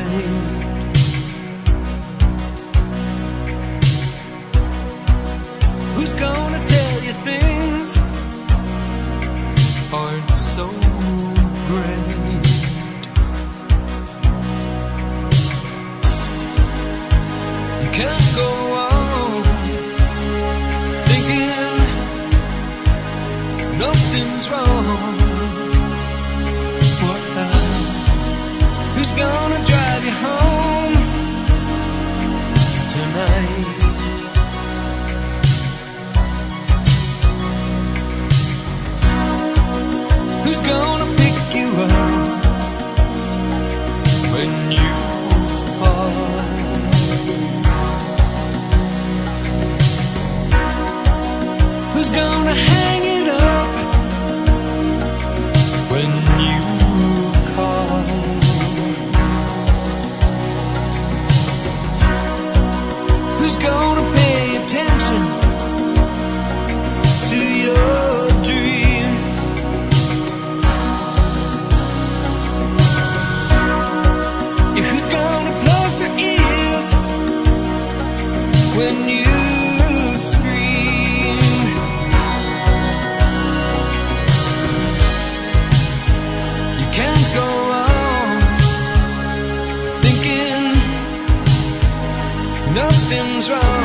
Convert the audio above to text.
Who's gonna tell you things aren't so great? You can't go on thinking nothing's wrong. Who's gonna drive you home tonight? Who's gonna pick you up when you fall? Who's gonna hang it up when you call? Who's gonna pay attention to your dreams? Yeah, who's gonna plug their ears when you scream? You can't go on thinking nothing's wrong.